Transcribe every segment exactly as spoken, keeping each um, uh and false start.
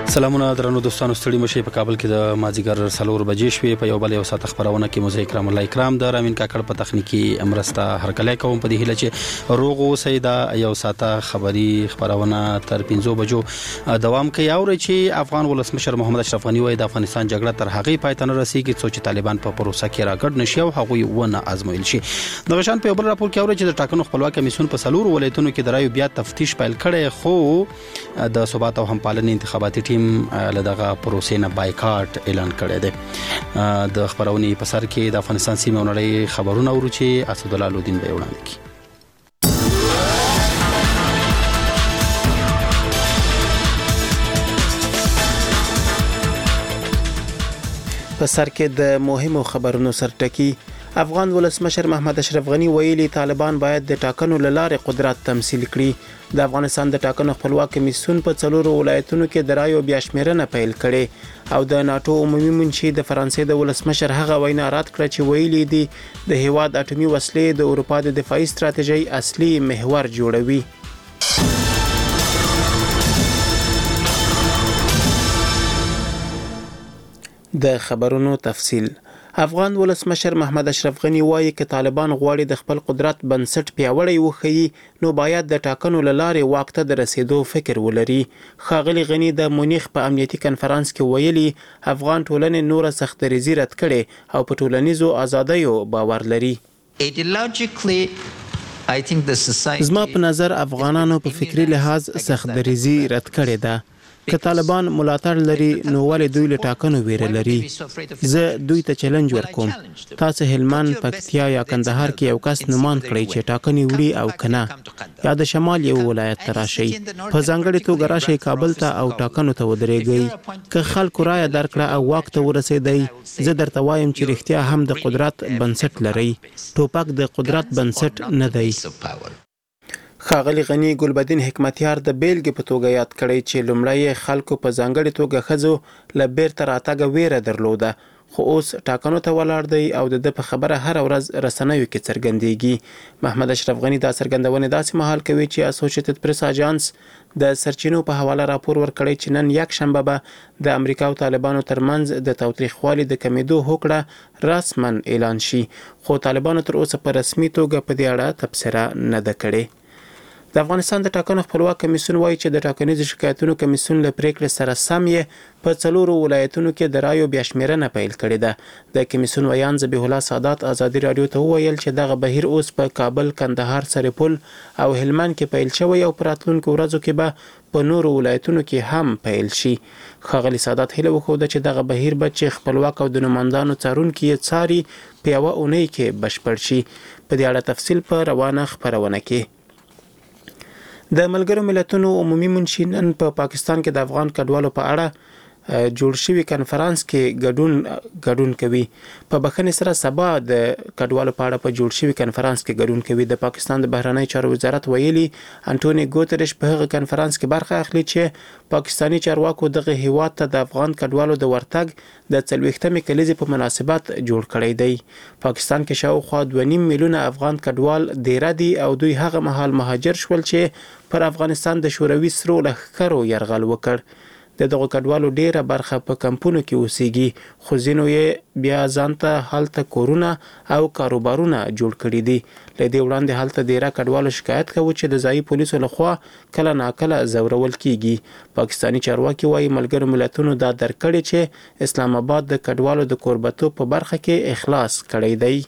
سلامونه درنو دوستانو، ستړي مشي. په کابل کې د مازیګر څلور بجې شوې. په یو بل یو ساعت خبرونه کې مو اکرام الله اکرام د رامین کاکړ په تخنیکی امرسته هرکلی کوم. په دې هیله چې روغ اوسئ. دا یو ساعت خبري خبرونه تر پنځو بجو دوام کوي. او چې افغان ولسمشر محمد اشرف غنی وایي د افغانستان جګړه تر هغې پای ته نه رسیږي څو چې طالبان په پروسه کې راګډ نشي او هغوی ونه ازمویل شي. د غشان په بل راپور کې اوري چې د ټاکنو خپلواک کمیسیون په څلورو ولایتونو کې د رایو بیا تفتیش پیل کړي، خو د ثبات او همپالنې انتخاباتي ټیم له دغه پروسې نه بایکاټ اعلان کړی دی. د خبرونې په سر کې د افغانستان سیمه او نړۍ خبرونه اورو چې اسد الله لودین به وړاندې کړي. په سر کې د مهمو خبرونو سرټکی. افغان ولسمشر محمد اشرف غنی ویلي طالبان باید د ټاکنو له لارې قدرت تمثیل کړي. د افغانستان د ټاکنو خپلواک کمیسیون په څلورو ولایتونو کې د رایو بیا شمیرنه پیل کړي او د ناتو عمومي منشي د فرانسې د ولسمشر هغه وینا رد کړه چې ویلي دي د هیواد اټومي وسلې د اروپا د دفاعي ستراتیژۍ اصلي محور جوړوي. د خبرونو تفصیل. افغان ولسمشر محمد اشرف غنی وایي چې طالبان غواړي د خپل قدرت بنسټ پیاوړی وښيي نو باید د ټاکنو له لارې واک ته د رسیدو فکر ولري. ښاغلي غنی د مونیخ په امنیتي کنفرانس کې ویلي افغان ټولنې نوره سختدریزي رد کړي او په ټولنیزو ازادیو باور لري. زما په نظر افغانانو په فکری لحاظ سختدریزي رد کړي ده. که طالبان ملاتړ لري نو ولې دوی له ټاکنو ویره لري؟ زه دوی ته چیلنج ورکوم، تاسو هلمند، پکتیا یا کندهار کې یو کس نومان کړئ چې ټاکنې وړي او کنه، یا د شمال یو ولایت ته راشئ، په ځانګړې توګه راشئ کابل ته او ټاکنو ته ودرېږئ. که خلکو رایه درکړه او واک ته ورسېدئ، زه درته وایم چې رښتیا هم د قدرت بنسټ لرئ. ټوپک د قدرت بنسټ نه دی. ښاغلي غنی ګلبدین حکمتیار د بیلګې په توګه یاد کړی چې لومړی خلکو په ځانګړې توګه ښځو له بیرته راتګه ویره درلوده، خو اوس ټاکنو ته ولاړ دی او د ده په خبره هره ورځ رسنیو کې څرګندېږي. محمد اشرف غنی دا څرګندونې داسې مهال کوي چې اسوسییټډ پریس اجانس د سرچینو په حواله راپور ورکړی چې نن یک شنبه به د امریکا او طالبانو ترمنځ د تاوتریخوالي د کمیدو هوکړه رسما اعلان شي، خو طالبانو تر اوسه په رسمي توګه په دې اړه تبصره نه ده کړې. د افغانستان د ټاکنو خپلواک کمیسیون وایي چې د ټاکنیزو شکایتونو کمیسیون له پریکړې سره سم یې په څلورو ولایتونو کې د رایو بیا شمیرنه پیل کړې ده. د کمیسیون ویان ذبیح الله سادات ازادي راډیو ته وویل چې دغه بهیر اوس په کابل، کندهار، سرپل او هلمند کې پیل شوی او په راتلونکو ورځو کې به په نورو ولایتونو کې هم پیل شي. ښاغلي سادات هیله وښوده چې دغه بهیر به چې خپلواک او د نوماندانو څارونکي یې څاري په یوه اونۍ کې بشپړ شي. په دې اړه تفصیل په روانه خپرونه کې. د ملګرو ملتونو عمومي منشي نن په پاکستان کې د افغان کډوالو په اړه جوړ شوی کنفرانس کې ګډون ګډون کوي. په بخښنې سره سبا د کډوالو په اړه په جوړ شوی کنفرانس کې ګډون کوي. د پاکستان د بهرنی چارو وزارت ویلي انټونی ګوتریش په هغه کنفرانس کې برخه اخلي چې پاکستانی چارواکو دغه هیواد ته د افغان کډوالو د ورتګ د څلوېښتمې کلیزې په مناسبت جوړ کړی دی. پاکستان کې شاوخوا دوه نیم میلیونه افغان کډوال دیره دي او دوی هغه مهال مهاجر شول چې پر افغانستان د شوروي سرو لښکرو یرغل وکړ. د دغو کډوالو ډیره برخه په کمپونو کې اوسېږي، خو ځینو یې بیا ځان ته هلته کورونه او کاروبارونه جوړ کړي دي. له دې وړاندې هلته ډیره کډوالو شکایت کوي چې د ځایي پولیسو لخوا کله ناکله ځورول کیږي. پاکستانی چارواکي وایي ملګرو ملتونو دا درک کړي چې اسلام آباد د کډوالو د کوربتوب په برخه کې اخلاص کړی دی.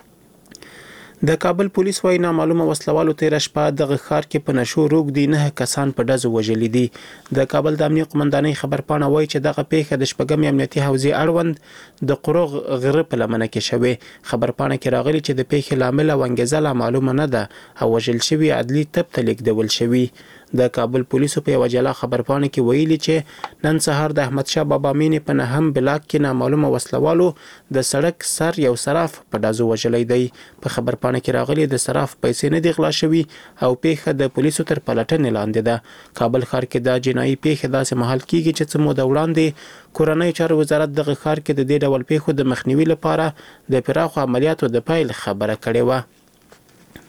د کابل پولیس وایي نامعلومه وسلوالو تیره شپه دغه ښار کې په نشو روږدي نه کسان په ډزو وژلي دي. د کابل د امنیه قمندانۍ خبرپاڼه وایي چې دغه پیښه د شپږمې امنیتي حوزې اړوند د قروغ غره په لمنه کې شوې. خبرپاڼه کې راغلي چې د پیښې لامل او انګیزه لا معلومه نه ده او وژل شوي عدلي تب ته لیږدول شوي. د کابل پولیسو په یوه جلا خبرپاڼه کې ویلي چې نن سهار د احمدشاه بابا مینې په نهم بلاک کې نامعلومه وسلوالو د سړک سر یو صراف په ډزو وژلی دی. په خبرپاڼه کې راغلي د صراف پیسې نه دي غلا شوي او پیښه د پولیسو تر پلټنې لاندې ده. کابل ښار کې دا جنایي پیښې داسې مهال کیږي چې څه موده وړاندې کورنۍ چارو وزارت دغه ښار کې د دې ډول پیښو د مخنیوي لپاره د پراخو عملیاتو د پیل خبره کړې وه.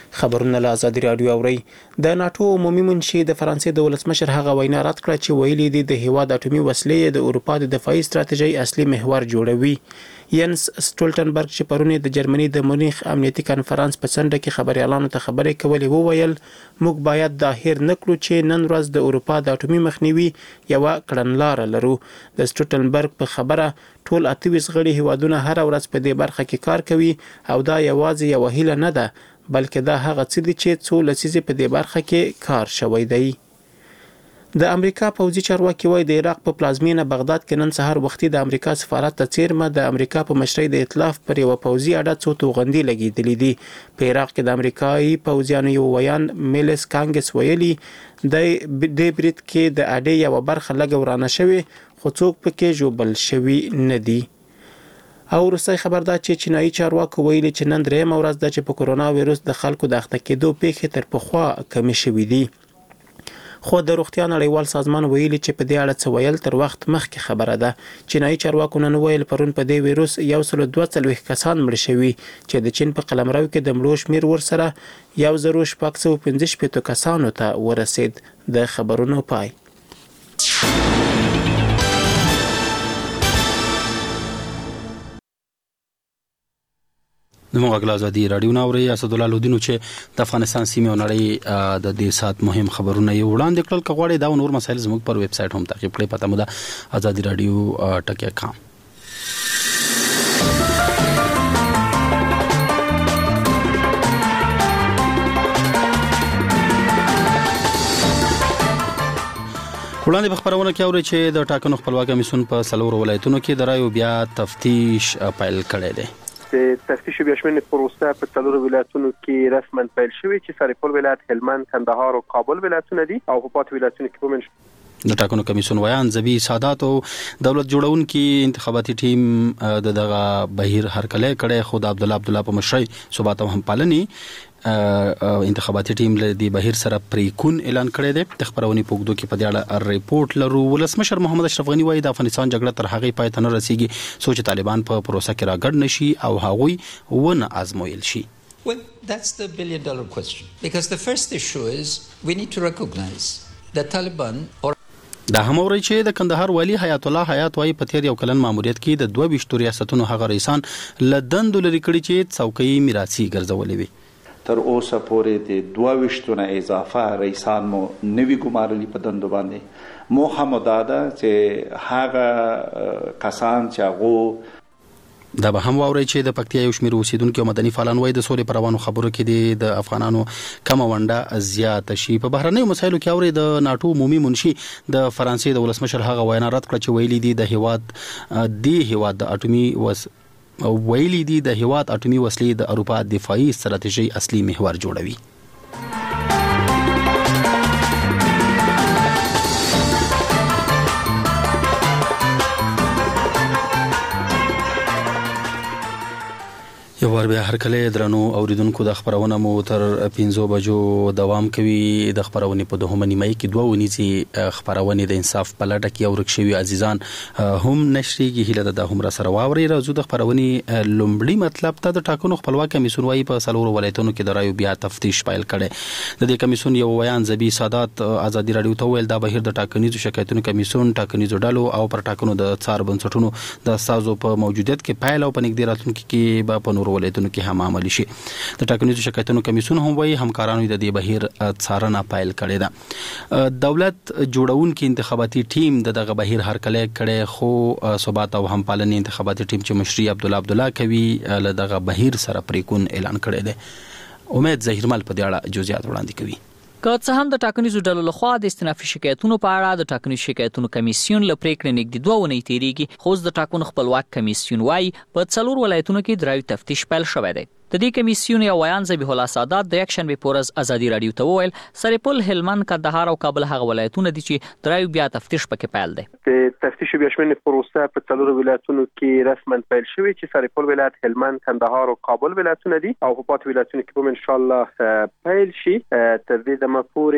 خبرونه له ازادي راډیو اوري. د ناتو عمومي منشي د فرانسې د ولسمشر هغه وینا رد کړه چې ویلي دي د هیواد اټومي وسلې د اروپا د دفاعي ستراتیژۍ اصلي محور جوړوي. ینس سټولټنبرګ چې پرونی د جرمني د مونیخ امنیتي کانفرنس په څنډه کې خبريالانو ته خبرې کولې وویل موږ باید دا هیر نکړو چې نن ورځ د اروپا د اټومي مخنیوي یو کړنلار لرو. د سټولټنبرګ په خبره ټول اته ویشت غړي هیوادونه هر ورځ په دې برخه کې کار کوي او دا یوازې یو هیله نه ده بلکې دا هغه څه دي چې څو لسیزې په دې برخه کې کار شوی دی. د امریکا پوځي چارواکي وايي د عراق په پلازمینه بغداد کې نن سهار وختي د امریکا سفارت ته څیرمه د امریکا په مشرۍ د ائتلاف پر یو پوځي اډه څو توغندي لګیدلې دي. په عراق کې د امریکایي پوځیانو یو ویان میلس کانګس ویلي د دې برید کې د اډې یو برخه لګ ورانه شوی خو څوک پکې جوړبل شوی نه دي. او روسي خبردار چې چینایي چارواکو ویلي چې نن درېم ورځ د چې په کورونا وایروس د خلکو د اخته کېدو پیښې تر پخوا کم شوې دي. خو د روغتیا نړیوال سازمان ویلي چې په دې اړه څه ویل تر وخت مخکې خبره ده. چینایي چارواکو نن ویل پرون په دې وایروس یو سل دوه څلوېښت کسان مړ شوي چې د چین په قلمرو کې د مړو شمیر ورسره یو زر شپږ سوه پنځه شپېته کسانو ته ورسید. د خبرونو پای. د موږ ازادي راډیو ناوړي اسد الله لودینو چې د افغانستان سیمه او نړۍ د دې سات مهم خبرونه یې وړاندې کړل. کغواړي دا نور مسایل زموږ پر ویب سټ هم تعقیب کړئ. پته مو ده ازادي راډیو ټکی کام. وړاندې په خبرونه کې اوري چې د ټاکنو خپلواک کمیسیون په څلورو ولایتونو کې د رایو بیا تفتیش پیل کړی دی. د تفتیش بیاشمن پروسه په څلورو ولایتونو کې رسما پیل شوې چې سرپل ولایت، هلمند، کندهار او کابل ولایتونه دي او په پاتې ولایتونو کې کومن د ټاکنو کمیسیون ویان زبی سادات او دولت جوړونکو انتخاباتي ټیم د دغه بهیر هرکلی کړي. خو د عبد الله عبد الله په مشرۍ ثبات او همپالني انتخاباتي ټیم له دې بهیر سره پریکون اعلان کړی دی. د خبرونې په وګړو کې په دې اړه ریپورت لرو. ولسمشر محمد اشرف غنی وایي د افغانستان جګړه تر هغه پای ته نه رسیږي سوچ طالبان په پروسه کې راګډ نشي او هغوی ونه ازمویل شي. Well, that's the billion dollar question because the first issue is we need to recognize that Taliban or دا هم اوري چې د کندهار والی حیات الله حیات وايي په تیر یو کلن ماموریت کې د دوه ویشتو ریاستونو هغه رئیسان لدندو لري کړي چې څوکۍ میراثي ګرځولې وي. تر اوسه پورې د دوه ویشتو نه اضافه رئیسان مو نوي ګمارلي په دندو باندې. موخه مو دا ده چې هغه کسان چې هغه دا به هم واوري چې د پکتیا یو شمېر اوسیدونکو مدني فعالان وایي د سولې پر روانو خبرو کې د افغانانو کم ونده زیات شي. په بهرنیو مسایلو کې اوري د ناتو عمومي منشي د فرانسې د ولسمشر هغه وینا رد کړه چې ویلي دي د هیواد دی هیواد د اټومي وس ویلي دي د هیواد اټومي وسلې د اروپا دفاعي ستراتیژي اصلي محور جوړوي. یو ور بیا هر کله درنو اوریدونکو د خبرونه مو تر پنځو بجو دوام کوي. د خبرونه په دوه نیمه کې دوه ونیسي خبرونه د انصاف په لټه کې اورک شوی عزیزان هم نشریږي. هله د هم را سره واوري راځو د خبرونه لومړی مطلب ته د ټاکنو خپلواک کمیسیون وايي په سلورو ولایتونو کې د رایو بیا تفتیش پیل کړي. د دې کمیسیون یو ویان زبی سادات ازادي راډیو ته ویل دا بهیر د ټاکنیزو شکایتونو کمیسیون ټاکنیزو ډلو او پر ټاکنو د څار بنسټونو د سازو په موجودیت کې پیل او په نګدي راتلونکو کې به په ولایتونو کې هم عملی شي. د ټاکنیزو شکایتونو کمیسیون هم وایي همکارانو د دې بهیر څارنه پیل کړې ده. دولت جوړونکو انتخاباتي ټیم د دغه بهیر هرکلی کړي خو ثبات او همپالني انتخاباتي ټیم چې مشري عبد الله عبد الله کوي له دغه بهیر سره پریکون اعلان کړی دی. امید ظهیرمل په دې اړه جزئیات وړاندې کوي. که څه هم د ټاکنیزو ډلو لخوا د استنافي شکایتونو په اړه د ټاکنیزو شکایتونو کمیسیون له پریکړې نږدې دوه ونې تیریږي خو د ټاکنو خپلواک کمیسیون وايي په څلور ولایتونو کې د رایو تفتیش پیل شوی دی. د دې کمیسیون یو ویان زبیح الله سادات د یک شنبه پورز ازادي راډیو ته وویل سرپل، هلمند، کندهار او کابل هغه ولایتونه دي چې د رایو بیا تفتیش پکې پیل دی. د تفتیش بیاشمن پروسه په څلورو ولایتونو کې رسما پیل شوی چې سرپل ولایت، هلمند، کندهار او کابل ولایتونه دي او په پاتې ولایتونو کې به ان شاء الله پیل شي. تر دې دمه پورې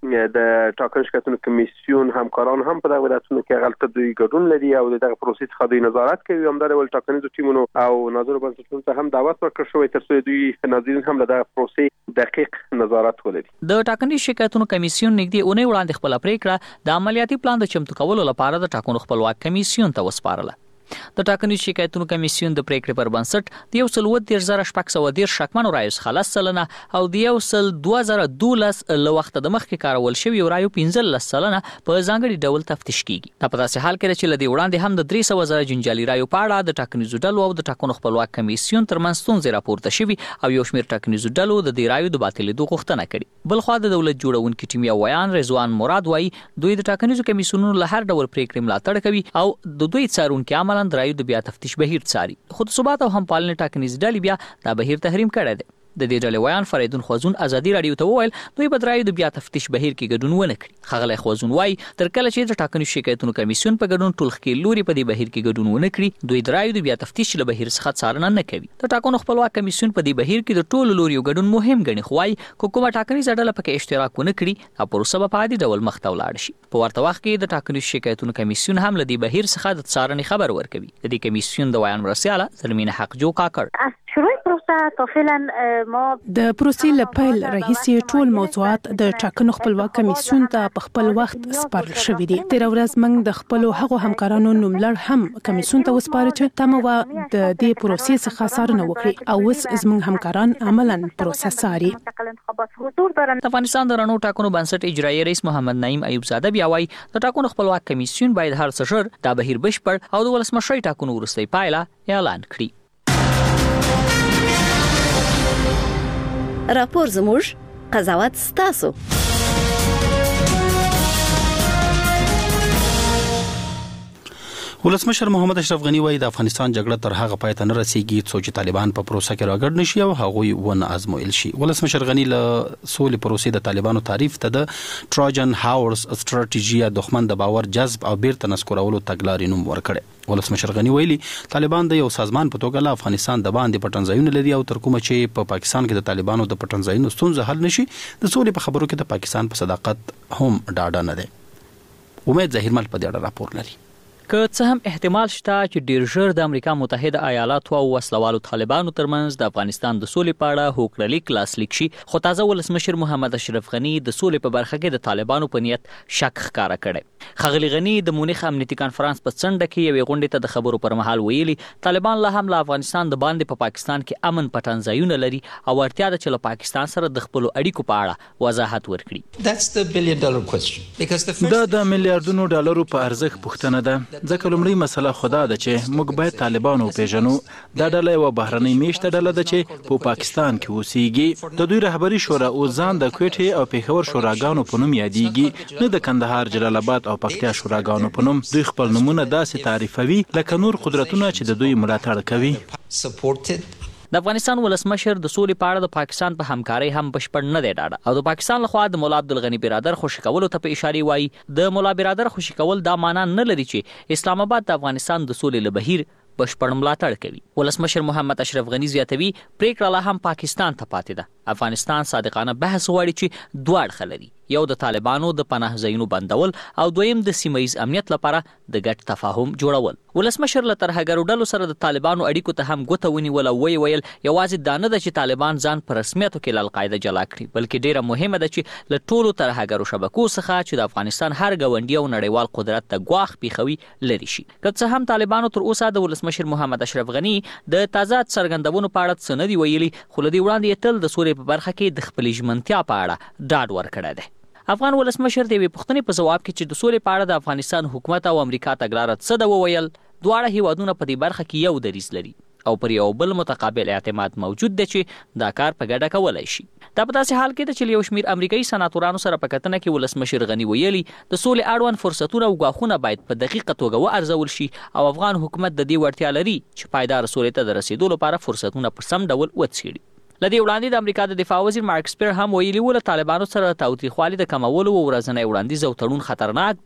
د ټاکنو شرکتونو کمیسیون همکاران هم په دغه ولایتونو کې غلطه دوی ګډون لري او دغه پروسې څخه دوی نظارت کوي. هم د ټاکنیزو ټیمونو او ناظرو بنسټونو ته هم دعوت ورکړل شوی تر څو دوی ناظرین هم له دغه پروسې دقیق نظارت ولري. د ټاکنیز شرکتونو کمیسیون نږدې اونۍ وړاندې خپل پریکړه د عملیاتي پلان د چمتو کولو لپاره د ټاکنو خپلواک کمیسیون ته وسپارله. د ټاکنیز شکایتونو کمیسیون د پریکړې پر بنسټ د یو سل اووه دېرش زره شپږ سوه دېرش شکمنو رایو څخه لس سلنه او د یو سل دوه زره دولس له وخته د مخکې کارول شویو رایو پنځلس سلنه په ځانګړي ډول تفتیش کیږي. دا په داسې حال کې ده چې له دې وړاندې هم د درې سوه زره جنجالي رایو په اړه د ټاکنیزو ډلو او د ټاکنو خپلواک کمیسیون ترمنځ ستونزې راپورته شوي او یو شمېر ټاکنیزو ډلو د دې رایو د باطلېدو غوښتنه کړې. بلخوا د دولت جوړونکي ټیم یو ویان رضوان مراد وایي دوی د ټاکنیزو کمیسیونونو له هر ډول پریکړې ملاتړ کوي او د دوی څارونکي عملاً د رایو د بیا تفتیش بهیر څاري. خو د ثبات او همپالنې ټاکنیز ډلې بیا دا بهیر تحریم کړی دی. د دې ډلې ویان فریدون خوازون ازادي راډیو ته وویل دوی به د رایو د بیا تفتیش بهیر کې ګډون ونه کړي. ښاغلی خوازون وایي تر کله چې د ټاکنیز شکایتونو کمیسیون په ګډون ټول ښکېل لوري په دې بهیر کې ګډون ونه کړي دوی د رایو د بیا تفتیش له بهیر څخه څارنه نه کوي. د ټاکنو خپلواک کمیسیون په دې بهیر کې د ټولو لوریو ګډون مهم ګڼي خو وایي که کومه ټاکنیزه ډله پکې اشتراک ونه کړي دا پروسه به په عادي ډول مخته ولاړه شي. په ورته وخت کې د ټاکنیز شکایتونو کمیسیون هم له دې بهیر څخه د څارنې خبر ورکوي. د دې کمیسیون د ویان مرسیاله زلمین حقجو کاکړ د پروسې له پیل راهیسې ټول موضوعات د ټاکنو خپلواک کمیسیون ته په خپل وخت سپارل شوي دي. تیر ورځ موږ د خپل هغو همکارانو نوملړ هم کمیسیون ته وسپاره چې تمه و د دې پروسې څخه څارنه وکړي او اوس زموږ همکاران عملاً پروسه څاري. د افغانستان د رڼو ټاکنو بنسټ اجرایي رئیس محمد نعیم ایوب زاده بیا وایي د ټاکنو خپلواک کمیسیون باید هر څه ژر دا بهیر بشپړ او د ولسمشرۍ ټاکنو وروستۍ پایله اعلان کړي. راپور زموږ قضاوت ستاسو. ولسمشر محمد اشرف غنی وایي د افغانستان جګړه تر هغه پای ته نه رسیږي څو چې طالبان په پروسه کې راګډ نشي او هغوی ونه ازمویل شي. ولسمشر غنی له سولې پروسې د طالبانو تعریف ته د ټراجن هاورس استراتیژي دښمن د باور جذب او بیرته نسکورولو تګلارې نوم ورکړي. ولسمشر غنی ویلي طالبان د یو سازمان په توګه له افغانستان د باندې پټنځایونه لري او تر کومه چې په پا پاکستان کې د طالبانو د پټنځایونو ستونزه حل نشي د سولې په خبرو کې د پاکستان په صداقت هم ډاډه نه دی. امید ظاهرمل په دې اړه راپور لري. که څه هم احتمال شته چې ډیر ژر د امریکا متحده ایالاتو او وسلوالو طالبانو ترمنځ د افغانستان د سولې په اړه هوکړلیک لاسلیک شي خو تازه ولسمشر محمد اشرف غنی د سولې په برخه کې د طالبانو په نیت شک ښکاره کړی. ښاغلي غنی د مونیخ امنیتي کانفرنس په څنډه کې یوې غونډې ته د خبرو پر مهال ویلي طالبان لا هم له افغانستان د باندې په پا پاکستان کې امن پټنځایونه لري او اړتیا ده چې له پاکستان سره د خپلو اړیکو په اړه وضاحت ورکړي. دا د میلیارډونو ډالرو په ارزښت پوښتنه ده ځکه لومړی مسله خدا ده چې موږ باید طالبان وپېژنو. دا ډله یوه بهرنۍ میشته ډله ده چې په پاکستان کې اوسیږي. د دوی رهبري شورا او ځان د کوټې او پېښور شوراګانو په نوم یادیږي نه د کندهار جلال آباد او پکتیا شوراګانو په نوم. دوی خپل نومونه داسې تعریفوي لکه نور قدرتونه چې د دوی ملاتړ کوي. د افغانستان ولسمشر د سولې په اړه د پاکستان په همکارۍ هم بشپړ نه دی ډاډه او د پاکستان لخوا د مولا عبدالغني برادر خوشي کولو ته په اشاره وایي د مولا برادر خوشي کول دا معنا نه لري چې اسلام آباد د افغانستان د سولې له بهیر بشپړ ملاتړ کوي. ولسمشر محمد اشرف غنی زیاتوي پریکړه لا هم پاکستان ته پاتې ده. افغانستان صادقانه بحث غواړي چې دوه اړخه لري یو د طالبانو د پناه ځایونو بندول او دویم د سیمه ییز امنیت لپاره د ګډ تفاهم جوړول. ولسمشر له ترهګرو ډلو سره د طالبانو اړیکو ته هم ګوته ونیول او وی ویل یوازې دا نه ده چې طالبان ځان په رسمیتو کې له القاعده جلا کړي بلکې ډیره مهمه ده چې له ټولو ترهګرو شبکو څخه چې د افغانستان هر ګاونډي او نړیوال قدرت ته ګواښ پیښوي لري شي. که څه هم طالبانو تر اوسه د ولسمشر محمد اشرف غنی د تازه څرګندونو په اړه څه نه دي ویلي خو له دې وړاندې تل د سولې په برخه کې د خپلې ژمنتیا په اړه ډاډ ورکړی دی. افغان ولسمشر د یوې پوښتنې په ځواب کې چې د سولې په اړه د افغانستان حکومت او امریکا تګلاره څه ده وویل دواړه هیوادونه په دې برخه کې یو دریځ لري او پر یو بل متقابل اعتماد موجود دی چې دا کار په ګډه کولی شي. دا په داسې حال کې ده چې یو شمېر امریکایي سناتورانو سره په کتنه کې ولسمشر غني ویلي د سولې اړوند فرصتونه او ګواښونه باید په دقیقه توګه وارزول شي او افغان حکومت د دې وړتیا لري چې پایدار سولې ته د رسیدو لپاره فرصتونه په سم ډول وڅېړي. لدې وړاندې د امریکا د دفاع وزیر مارک سپیر هم ویلي و له طالبانو سره تاوتریخوالي د کمولو او ورځنی وړاندیز او تړون خطرناک دی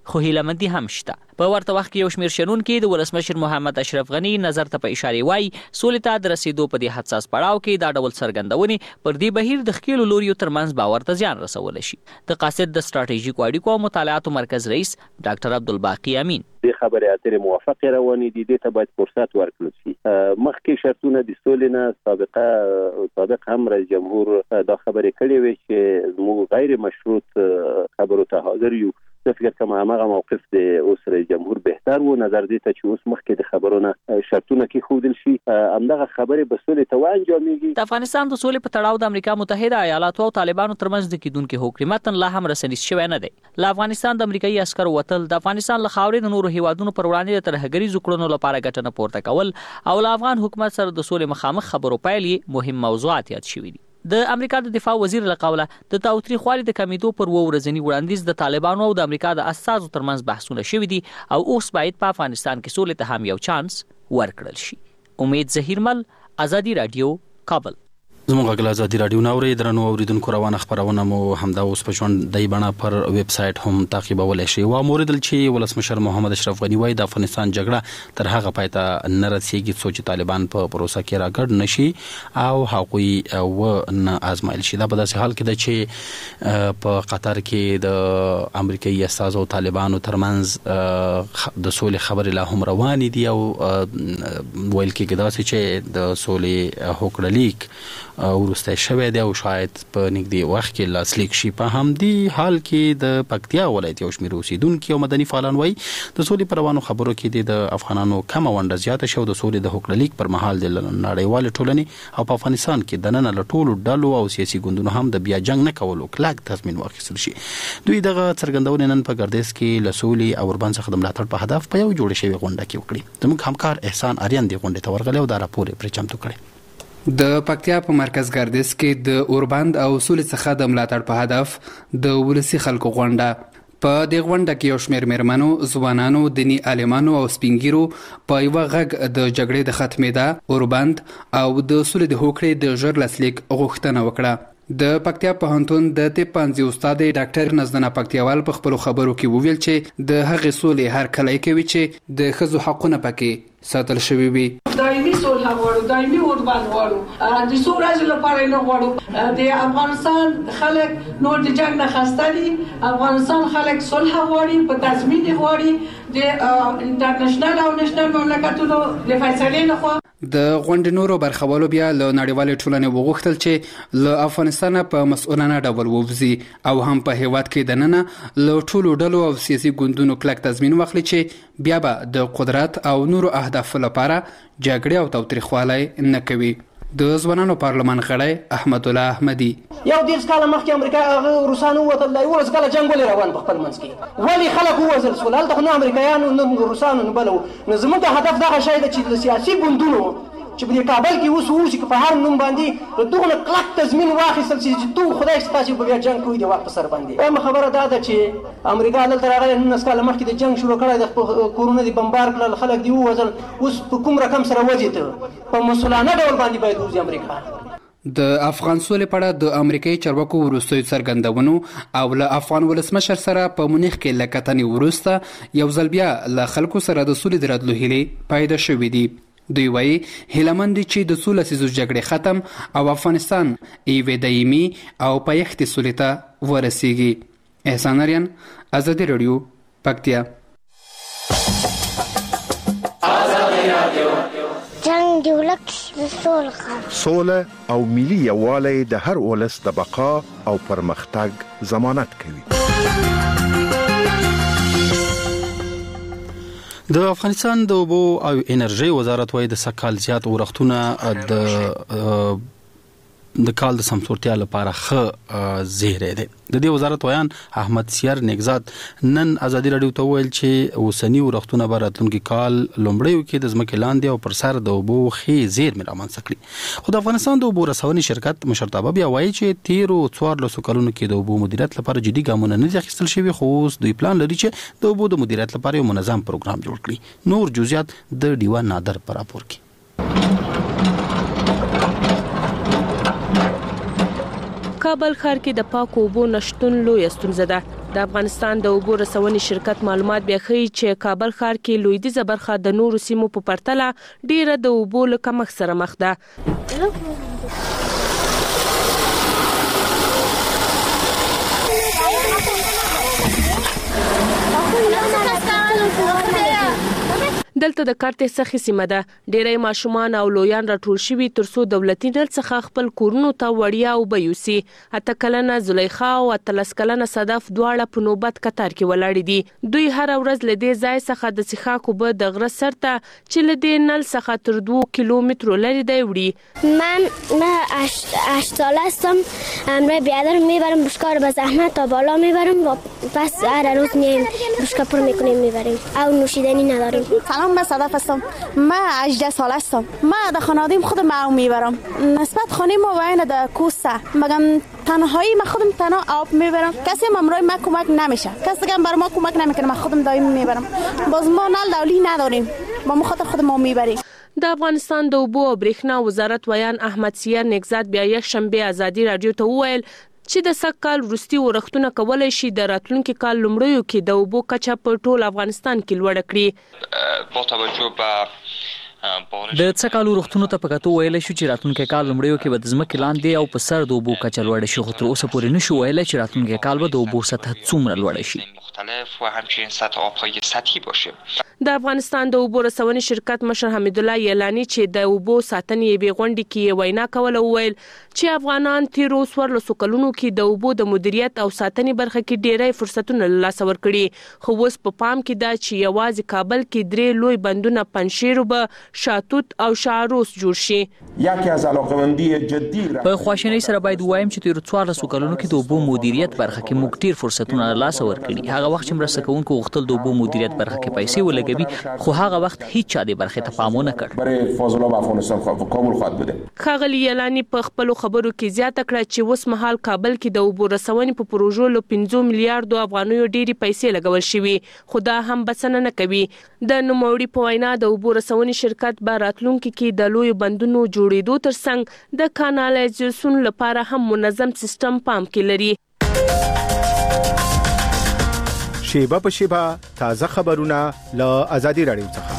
خو هیلمندي هم شته. په ورته وخت کې یو شمېر شنونکي د ولسمشر محمد اشرف غني نظر ته په اشاره وایي سولې ته د رسیدو په دې حساس پړاو کې دا ډول څرګندونې پر دې بهیر د ښکېلو لوریو ترمنځ باور ته زیان رسولی شي. د قاصد د ستراتیژیکو اړیکو او مطالعاتو مرکز رئیس ډاکټر عبدالباقي امین دې خبرې اترې موافقې روانې دي، دې ته باید فرصت ورکړل شي. مخکې شرطونه د سولې نه سابقه سابق هم رئیس جمهور دا خبرې کړې وې چې موږ غیر مشروط خبرو ته حاضر یو. زه فکر کوم هغه موقف د اوس رئیس جمهور بهتر وو، نظر دې ته چې اوس مخکې د خبرونه شرطونه کې خودل شي همدغه خبرې به سولې ته وانجامېږي. د افغانستان د سولې په تړاو د امریکا متحده ایالاتو او طالبانو ترمنځ د کېدونکي هوکړې متن لا هم رسنیز شوی نه دی. له افغانستان د امریکایي عسکرو وتل، د افغانستان له خاورې د نورو هیوادونو پر وړاندې د ترهګریزو کړنو لپاره ګټه نه پورته کول او له افغان حکومت سره د سولې مخامخ خبرو پیل مهم موضوعات یاد شوي دي. د امریکا د دفاع وزیر له قوله د تاوتریخوالي د کمیدو پر وو ورځنی وړاندیز د طالبانو او د امریکا د اساسو ترمنځ بحثونه شوي دي او اوس باید په افغانستان کې سولې ته هم یو چانس ورکړل شي. امید ظهیرمل، ازادي رادیو، کابل. زموږ غږ ازادي رادیو ناوړي درنو اوریدونکو روانه خبرونه مو همدا اوس په ژوندۍ بڼه پر ویب سټ هم تعقیبولای شئ. و موریدل چې ولسمشر محمد اشرف غني وایي د افغانستان جګړه تر هغه پای ته نه رسیږي څو چې طالبان په پروسه کې راګډ نشي او هغوی و نه آزمایل شي. دا په داسې حال کې ده چې په قطر کې د امریکایي استازو طالبانو ترمنځ د سولې خبرې لا هم روانې دي او ویل کېږي داسې چې د سولې هوکړه لیک ورسته شوی دی او شاید په نږدې وخت کې لاسلیک شي. په همدې حال کې د پکتیا ولایت یو شمېر اوسیدونکي او مدني فعالان وایي د سولې پر روانو خبرو کې د افغانانو کمه ونډه زیاته شوه. د سولې د هوکړه لیک پر مهال د نړیوالې ټولنې او په افغانستان کې دننه له ټولو ډلو او سیاسي ګوندونو هم د بیا جنګ نه کولو کلک تصمیم واخیستل شي. دوی دغه څرګندونې نن په ګردیز کې له سولې او اوربند څخه د ملاتړ په هدف په یو جوړ شوی غونډه کې وکړي. زموږ همکار احسان آریان دې غونډې ته ورغلی او دا راپور یې پرې چمتو کړی. د پکتیا په مرکز ګردیز کې د اوربند او سولې څخه د ملاتړ په هدف د ولسي خلکو غونډه. په دې غونډه کې یو شمېر میرمنو، ځوانانو، دیني عالمانو او سپینګیرو په یوه غږ د جګړې د ختمېدا، اوربند او د سولې د هوکړې د ژر لاسلیک غوښتنه وکړه. د پکتیا پوهنتون د طب پوهنځي استاد ډاکټر نزدنه پکتیاوال په خپلو خبرو کې وویل چې د هغې سولې هر کلی کوي چې د ښځو حقونه پکې ساتل شوي وي. دایمي صلح غواړو، دایمي اوربند غواړو، د څو ورځو لپاره نه غواړو. د افغانستان خلک نور د جنګ نه خسته دي، افغانستان خلک صلح غواړي، په تضمین غواړي د انټرنیشنل او نېشنل مملکتونو د فیصلې لخوا. د غونډې نورو برخوالو بیا له نړیوالې ټولنې وغوښتل چې له افغانستانه په مسؤلانه ډول ووځي او هم په هیواد کې دننه له ټولو ډلو او سیاسي ګوندونو کلک تضمین واخلي چې بیا به د قدرت او نورو اهدافو لپاره جګړې او تاوتریخوالی نه کوي. د ځوانانو پارلمان غړی احمد الله احمدي یو دیرش کاله مخکې امریکا هغه روسانو ووتل، دا یولس کاله جنګ ولې روان په خپل منځ کې؟ ولې خلک ووژل شول؟ هلته خو نه امریکایانو نه روسانو نه بل وو. نو زموږ هدف دغه شی ده چې د سیاسي ګوندونو چې په کابل کې اوس وو چې په هر نوم باندې له دغه کلک تضمین واخیستل چې تو خدای ستاسو په بیا جنګ کوي د وخت په سر باندې. وایم خبره دا ده چې امریکا دلته راغلی نولس کاله مخکې د جنګ شروع کړی، د کورونه دي بمبار کړل، خلک دي ووژل، اوس په کوم رقم سره وځي ته په مسؤلانه ډول باندې باید وځي امریکا. د افغان سولې په اړه د امریکایي چارواکو وروستیو څرګندونو او له افغان ولسمشر سره په مونیخ کې له کتنې وروسته یو ځل بیا له خلکو سره د سولې د راتلو هیلې پیدا شوې دي. دوی وایي هیلهمند دي چې د څو لسیزو جګړې ختم او افغانستان یوې دایمي او پایښتې سولې ته ورسیږي. احسان آریان، ازادي رادیو، پکتیا. جنګ دی ولک د سولې سوله او ملي یووالی د هر ولس د بقا او پرمختګ ضمانت کوي. د افغانستان د اوبو او انرژي وزارت وايي د سکهال زیات اورښتونه د د کال د سمسورتیا لپاره ښه زیری دی. د دې وزارت ویان احمد سیر نگزاد نن ازادي رادیو ته ویل چې اوسنی اورښتونه به راتلونکي کال لومړیو کې د ځمکې لاندې او پر سر د اوبو ښې زیرمې رامنځته کړي. خو د افغانستان د اوبو رسونې شرکت مشرتابه بیا وایي چې تیرو څوارلسو کلونو کې د اوبو مدیریت لپاره جدي ګامونه نه دي اخیستل شوي، خو اوس دوی پلان لري چې د اوبو د مدیریت لپاره یو منظم پروګرام جوړ کړي. نور جزئیات د ډیوا نادر په راپور کې. کابل ښار کې د پاکو اوبو نشتون لویه ستونزه ده. د افغانستان د اوبو رسونې شرکت معلومات بیا ښیي چې کابل ښار کې لویدیځه برخه د نورو سیمو په پرتله ډیره د اوبو له کمښت سره مخ ده. دلته د کارته سخی سیمه ده. ډیری ماشومان او لویان راټول شوي ترڅو دولتي نل څخه خپل کورونو ته وړیا اوبه یوسي. اته کلنه زلیخا او اتلس کلنه صدف دواړه په نوبت کتار کې ولاړ دي. دوی هر ورځ له دې ځای څخه د څښاک اوبه د غره سر ته چې له دې نل څخه تر دوه کیلومترو لرې دی وړي. من من هشت ساله هستم. امروز بیادر میبرم بشکار به زحمت تا بالا میبرم و پس هر روز میایم بشکار پر میکنیم میبریم او نوشیدنی نداریم. سلام، من صدف هستم. من هجده ساله هستم. من در خانوادیم خودم آب میبرم. نسبت خانه ما وین در کوسه مگم تنهایی من خودم تنها آب میبرم. کسی هم امروز ما کمک نمیشه. کسی که بر ما کمک نمیکنه. من خودم دایم میبرم. باز ما نل دولی نداریم. با ما خاطر خودم ما میبریم. د افغانستان د اوبو او برېښنا وزارت ویان احمد سیر نگزاد بیا یک شنبه ازادي رادیو ته وویل چې د سږ کال وروستي ورښتونه کولی شي د راتلونکي کال لومړیو کې د اوبو کچه په ټول افغانستان کې لوړه کړي. با توجه به د څه کال ورښتونو ته په کتو ویلی شو چې راتلونکي کال لومړیو کې به د ځمکې لاندې او په سر د اوبو کچه لوړه شي، خو تر اوسه پورې نشو ویلی چې راتلونکي کال به د اوبو سطح څومره لوړه شي. مختلف و همچنین سطح آبهای سطحی باشه. د افغانستان د اوبو رسونې شرکت مشر حمیدالله یلانی چې د اوبو ساتنې یوې غونډې کې وینا کوله وویل چې افغانان تیرو څوارلسو کلونو کې د اوبو د مدیریت او ساتنې برخه کې ډیری فرصتونه له لاسه ورکړي، خو اوس په پام کې ده چې یوازې کابل کې درې لوی بندونه پنجشیر اوبه، شاتوت او شاعروس جوړ شي. یکی از علاقمندی جدی په خواشینۍ سره باید ووایم چې تیرو څوارلسو کلونو کې د اوبو مدیریت برخه کې موږ ډیر فرصتونه له لاسه ورکړي. هغه وخت چې مرسته کوونکو غوښتل د اوبو مدیریت برخه کې پیسې ولګوي، خو هغه وخت هیڅ چا دې برخه ته پام ونه کړ. برای فاضلاب افغانستان کابل خواهد بوده. ښاغلي یلانی په خپلو خبرو کې زیاته کړه چې اوس مهال کابل کې د اوبو رسونې په پروژو له پنځه میلیارډو افغانیو ډېرې پیسې لګول شوي، خو دا هم بسنه نه کوي. د نوموړي په وینا د اوبو رسونې شرکت به راتلونکي کې د لویو بندونو جوړېدو ترڅنګ د کانالایزیشن لپاره هم منظم سیستم پام کې لري. شیبه په شیبه تازه خبرونه له آزادي رادیو څخه.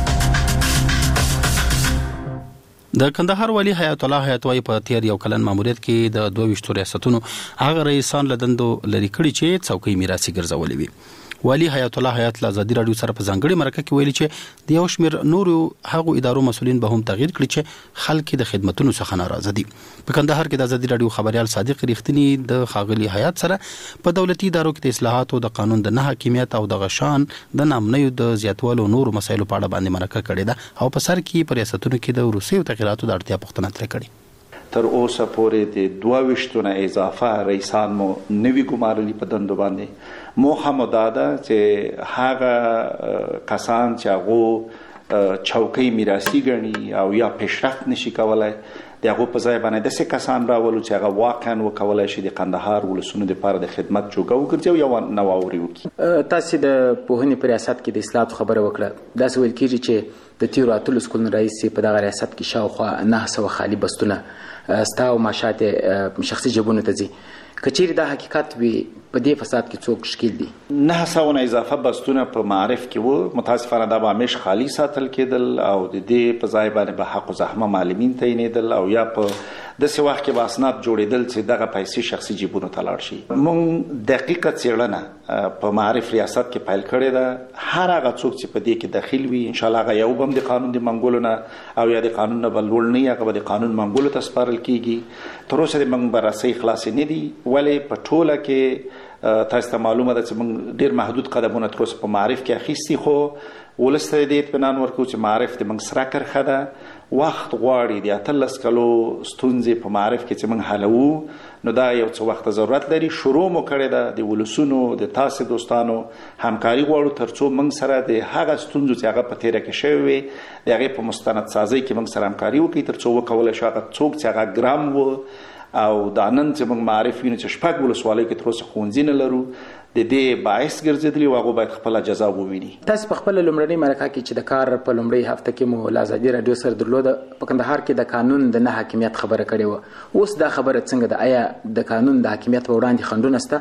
د کندهار والی حیات الله حیاتوي په تیر یو کلن ماموریت کې د دوه ویشتو ریاستونو هغه رئیسان لدندو لري کړي چې څوکۍ میراثي ګرځولې وي. والی حیات الله حیات له آزادي رادیو سره په ځانګړي مرکه کې ویلي چې د یو شمېر نورو هغو ادارو مسولین به هم تغییر کړي چې خلک د خدماتونو څخه ناراضه دي. په کندهار کې د آزادي رادیو خبريال صادق ریښتینی د خاغلی حیات سره په دولتي ادارو کې د اصلاحاتو د قانون د نه حاکمیت او د غشان د نامنیو د زیاتوالو نورو مسایلو په اړه باندې مرکه کړې ده او په سر کې په ریاستونو کې د روسي تغیراتو د اړتیا پوښتنه ترې کړې. تر اوسه پورې د دوه ویشتونه اضافه رئیسان مو نوي ګمارلي په دندو باندې. موخه مو دا ده چې هغه کسان چې هغه چوکۍ میراثي ګڼي او یا پیشرفت نشي کولای د هغو په ځای باندې داسې کسان راولو چې هغه واقعا وکولای شي د کندهار ولسونو دپاره د خدمت جوګه وګرځي او یوه نوآوري وکړي. تاسې د پوهنې په ریاست کې د اصلاحاتو خبره وکړه. داسې ویل کېږي چې د تیرو اتلس کلونو راهیسې په دغه ریاست کې شاوخوا نهه سوه خالي بستونه ستا او معاشات شخصي جیبونو ته ځي. که چیرې دا حقیقت وي په دې فساد کې څوک شکیل دي؟ نه سوه نه اضافه بستونه په معارف کې وو. متاسفانه دا به همیش خالي ساتل کېدل او د دې په ځای باندې به حق و زحمه معلمین تعینېدل او یا په داسې وخت کې به اسناد جوړېدل چې دغه پیسې شخصي جیبونو ته لاړ شي. موږ دقیقه څېړنه په معارف ریاست کې پیل کړې ده. هر هغه څوک چې په دې کې دخیل وي انشاءالله هغه یو به هم د قانون د منګولو نه او یا د قانون نه به لوړ نه وي، هغه به د قانون منګولو ته سپارل کېږي. تر اوسه د موږ بررسۍ خلاصې نه دي، ولې په ټوله کې تاسو ته معلومه ده چې موږ ډېر محدود قدمونه تر اوسه په معارف کې اخیستي، خو ولس ته دې اطمینان ورکوو چې معارف د موږ سره کرښه ده. وخت غواړي د اتلس کلو ستونزې په معارف کې چې موږ حلوو، نو دا یو څه وخت ضرورت لري. شروع مو کړې ده د ولسونو د تاسې دوستانو همکاري غواړو تر څو موږ سره د هغه ستونزو چې هغه په تېره کې شوې وي د هغې په مستند سازۍ کې موږ سره همکاري وکړي تر څو وکولی شو هغه څوک چې هغه ګرام و او دا نن چې موږ معارف وینو چې شپږ ولسوالیو کې تر اوسه ښوونځي نه لرو د دې باعث ګرځېدلي و هغوی باید خپله جزا وویني. تاسې په خپله لومړنۍ مرکه کې چې د کار په لومړۍ هفته کې مو له ازادي راډیو سره درلوده په کندهار کې د قانون د نه حاکمیت خبره کړې وه. اوس دا خبره څنګه ده؟ آیا د قانون د حاکمیت په وړاندې خنډونه شته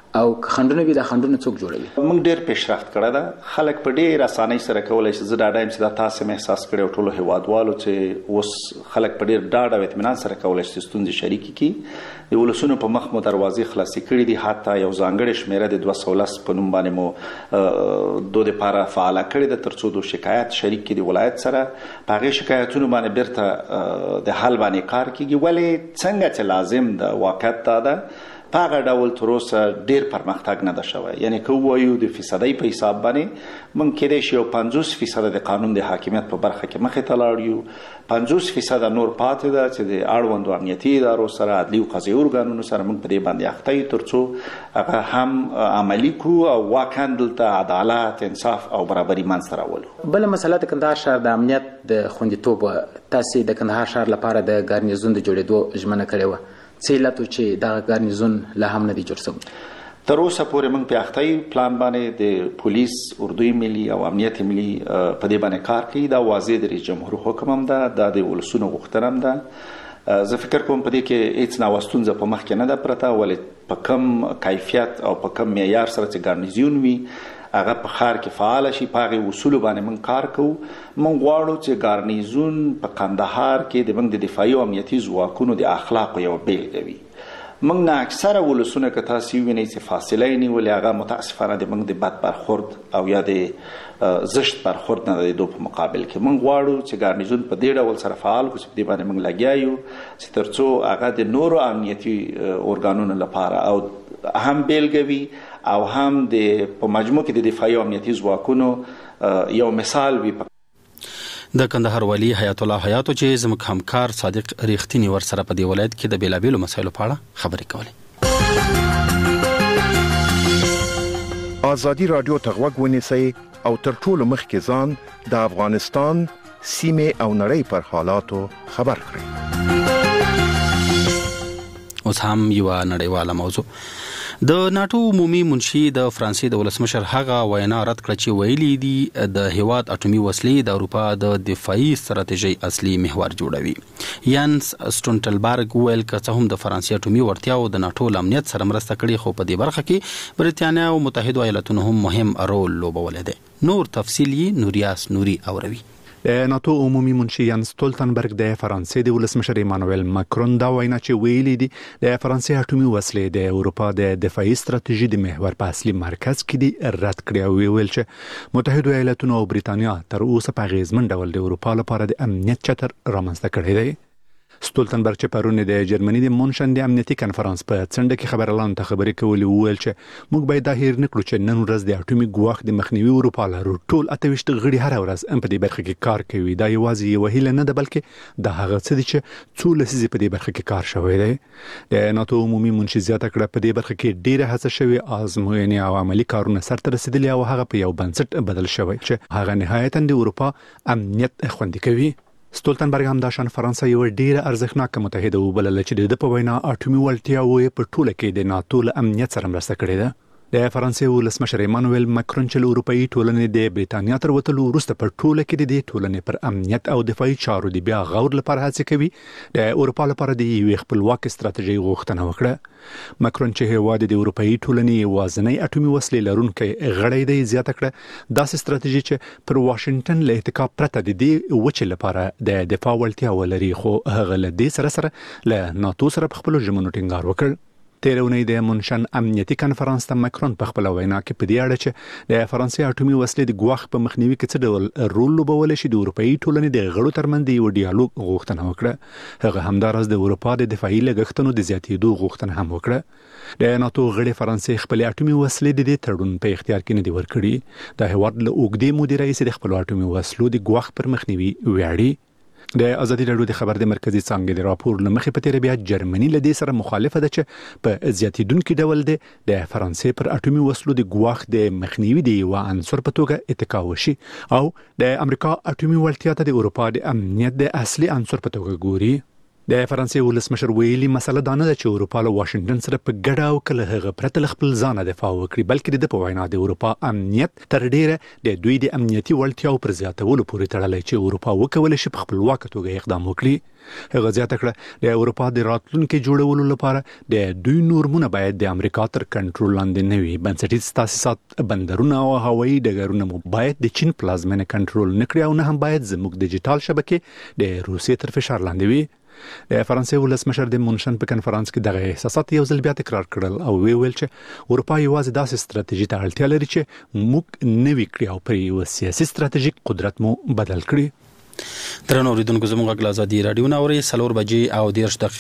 او خندونه وي د خندونه څوک جوړوي؟ موږ ډېر پیشرفت کړی ده. خلک په ډېر اسانۍ سره کولی شي. زه ډاډه یم چې دا تاسې مې احساس کړی او ټولو هیوادوالو چې اوس خلک په ډېر ډاډ او اطمینان سره کولی شي ستونزې شریکې کړي. د ولسونو په مخ مو دروازې خلاصې کړي دي. حتی یو ځانګړې شمېره د دوه سوه لس په نوم باندې مو دو دپاره فعاله کړې ده تر څو دو شکایت شریک کړي د ولایت سره. په هغې شکایتونو باندې بیرته د حل باندې کار کېږي. ولې څنګه چې لازم ده واقعیت دا ده په هغه ډول تر اوسه ډېر پرمختګ نه ده شوی. یعنې که ووایو د فیصدۍ په حساب باندې موږ کیدای شي یو پنځوس فیصده د قانون د حاکمیت په برخه کې مخې ته لاړ یو. پنځوس فیصده نور پاتې ده چې د اړوندو امنیتي ادارو سره عدلي او قضایي ارګانونو سره موږ په دې باندې اخته یو تر څو هغه هم عملي کړو او واقعا دلته عدالت انصاف او برابري منځته راولو. بله مسله د کندهار ښار د امنیت د خوندیتوب. تاسې د کندهار ښار لپاره د ګارنیزون د جوړېدو ژمنه کړې وه. څه علت و چې دغه ګارنیزون لا هم نه دی جوړ شوی؟ تر اوسه پورې موږ په اخته یو پلان باندې د پولیس، اردوی ملي او امنیت ملي په دې باندې کار کوي. دا واضح د رئیس جمهور حکم هم ده، دا د ولسونو غوښتنه هم ده. زه فکر کوم په دې کې هیڅ ناوه ستونزه په مخ کې نه ده پرته. ولې په کم کیفیت او په کم معیار سره چې ګارنیزون وي هغه په ښار کې فعاله شي، په هغې اصولو باندې موږ کار کوو. موږ غواړو چې ګارنیزون په کندهار کې د موږ د دفاعي او امنیتي ځواکونو د اخلاقو یوه بیلګه وي. موږ نه اکثره ولسونه که تاسې ووینئ چې فاصله یې نیولې هغه متاسفانه د موږ د بد برخورد او یا د زشت برخورد نه د دو په مقابل کې. موږ غواړو چې ګارنیزون په دې ډول سره فعال کړو چې په دې باندې موږ لګیا یو چې تر څو هغه د نورو امنیتي ارګانونو لپاره او هم بیلګه وي او هم د په مجموع کې د دفاعي او امنیتي ځواکونو یو مثال وي. د کندهار والی حیات الله حیاتو چې زموږ همکار صادق ریښتینی ورسره په دې ولایت کې د بیلابیلو مسایلو په اړه خبرې کولې. ازادي رادیو ته غوږ ونیسئ او تر ټولو مخکې ځان د افغانستان سیمې او نړۍ پر حالاتو خبر کړئ. اوس هم یو نړیواله موضوع. د ناتو عمومي منشي د فرانسې د ولسمشر هغه وینا رد کړه چې ویلي دي د هیواد اټومي وسلې د اروپا د دفاعي ستراتیژي اصلي محور جوړوي. یانس سټونټلبرګ ویل که څه هم د فرانسې اټومي وړتیاو د ناتو امنیت سره مرسته کړې خو په دې برخه کې برتانیا او متحده ایالاتونو هم مهم رول لوبولی دی. نور تفصیل یې نوریاس نوري اوروي. د ناتو عمومي منشي یانس سټولتنبرګ د فرانسې د ولسمشر ایمانوئل ماکرون دا وینا چې ویلي دي د فرانسې اټومي وسلې د اروپا د دفاعي ستراتیژي د محور په اصلي مرکز کې دي رد کړی او ویل چې متحده ایالاتونو او برتانیا تر اوسه په اغیزمن ډول د اروپا لپاره د امنیت چتر رامنځته کړی دی. سټولتنبرګ چې پرون د جرمني د مونشن د امنیتي کانفرنس په څنډه کې خبرلان ته خبرې کولې وویل چې موږ باید دا هیر نکړو چې نن ورځ د اټومي ګواښ د مخنیوي اروپا لرو ټول اته ویشت غړي هر ورځ هم په دې برخه کې کار کوي. دا یوازې یوه هیله نه ده بلکې دا هغه څه دي چې څو لسیزې په دې برخه کې کار شوی دی. د ناتو عمومي منشي زیاته کړه په دې برخه کې ډیره هڅه شوې، ازموینې او عملي کارونه سرته رسیدلي او هغه په یو بنسټ بدل شوی چې هغه نهایتاً د اروپا امنیت خوندي کوي. سټولتنبرګ هم دا شان فرانسه یو ډیره ارزښتناکه متحده وبلله چې د په وینا اټومي وړتیاوې په ټوله کې د ناتو له امنیت سره مرسته کړې ده. د فرانسې ولسمشر ایمانوئل ماکرون چې اروپאי ټولنې د برتانیا تر وتلو وروسته په ټوله کې د دې ټولنې پر امنیت او دفاعي چارو د بیا غور لپاره هڅه کوي د اروپا لپاره د یوې خپلواک ستراتیژي غوښتنه وکړه. ماکرون چې هیواد د اروپאי ټولنې یوازینی اټومي وسلې لرونکی غړی دی زیاته کړه داسې ستراتیژي چې پر واشنگټن له اتکا پرته د دې وچې لپاره د دفاع وړتیا ولري خو هغه له دې سره سره له ناتو سره په خپلو ژمنو ټینګار وکړ. تیر اونۍ د مونشن امنیتي کانفرنس ته ماکرون په خپل وینا کې په دې اړه چې د فرانسې اټومي وسلې د ګواښ په مخنیوي کې څه ډول رول لوبولی شي د اروپאי ټولنې د غړو ترمنځ یو ډیالوګ غوښتنه وکړه. هغه همداراز د اروپا د دفاعي لګښتونو د زیاتېدو غوښتنه هم وکړه. د ناتو غړي فرانسې خپل اټومي وسلې د دې تړون په اختیار کې نه دی ورکړي. د هیواد له اوږدې مودې راهیسې د خپل اټومي وسلو د ګواښ پر مخنیوي ویاړي. د ازادي راډیو د خبر د مرکزی څانګې د راپور لمخې په تیر بیا جرمني له دې سره مخالفه ده چې په زیاتیدونکو ډول د فرانسې پر اټومي وسلو د ګواښ د مخنیوي دی و عنصر په توګه اتکا وشي او د امریکا اټومي وړتیا ته د اروپا د امنیت د اصلي عنصر په توګه ګوري. د فرانسې ولسمشر ویلي مسله دا نه ده چې اروپا له واشنگټن سره په ګډه او کله هغه پرته خپل ځان دفاع وکړي، بلکې د په وینا د اروپا امنیت تر ډیره د دوی د امنیتي وړتیاو پر زیاتولو پورې تړلی چې اروپا وکولای شي په خپلواک توګه اقدام وکړي. هغه زیاته کړه د اروپا د راتلونکي جوړولو لپاره د دوی نورمونه باید د امریکا تر کنټرول لاندې نه وي. بنسټیز تاسیسات، بندرونه او هوایي ډګرونه مو باید د چین پلازمینه کنټرول نه کړي او نه هم باید زموږ ډیجیټل شبکې د روسیې تر فشار لاندې وي. د فرانسې ولسمشر د مونشن په کنفرانس کې دغه احساسات یو ځل بیا تکرار کړل او وی ویل چې اروپا یوازې داسې ستراتیژي ته اړتیا لري چې موږ نوي کړی او پر یو سیاسي ستراتیژیک قدرت مو بدل کړي. درنو اوریدونکو زموږ غږ ازادي رادیو ناوري څلور بجې او دیرش دقیقې